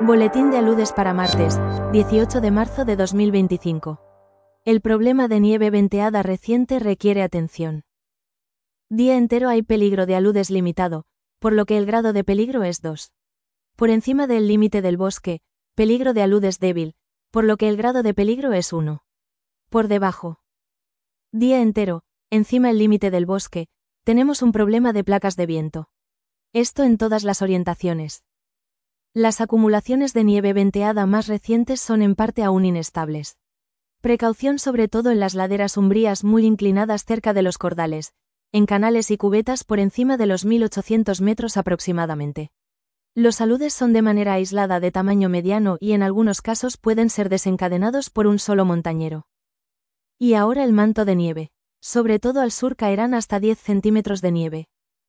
Boletín de aludes para martes, 18 de marzo de 2025. El problema de nieve venteada reciente requiere atención. Día entero hay peligro de aludes limitado, por lo que el grado de peligro es 2. Por encima del límite del bosque, peligro de aludes débil, por lo que el grado de peligro es 1. Por debajo. Día entero, encima el límite del bosque, tenemos un problema de placas de viento. Esto en todas las orientaciones. Las acumulaciones de nieve venteada más recientes son en parte aún inestables. Precaución sobre todo en las laderas umbrías muy inclinadas cerca de los cordales, en canales y cubetas por encima de los 1800 metros aproximadamente. Los aludes son de manera aislada de tamaño mediano y en algunos casos pueden ser desencadenados por un solo montañero. Y ahora el manto de nieve. Sobre todo al sur caerán hasta 10 centímetros de nieve.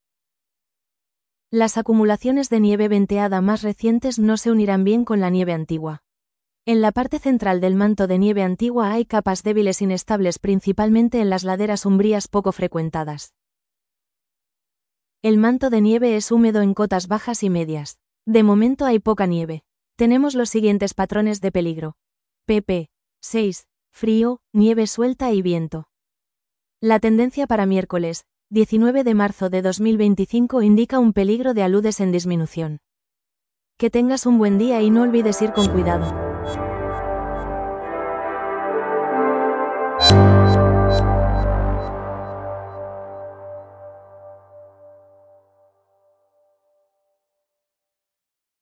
Las acumulaciones de nieve venteada más recientes no se unirán bien con la nieve antigua. En la parte central del manto de nieve antigua hay capas débiles inestables principalmente en las laderas umbrías poco frecuentadas. El manto de nieve es húmedo en cotas bajas y medias. De momento hay poca nieve. Tenemos los siguientes patrones de peligro. pp. 6. Frío, nieve suelta y viento. La tendencia para miércoles, 19 de marzo de 2025 indica un peligro de aludes en disminución. Que tengas un buen día y no olvides ir con cuidado.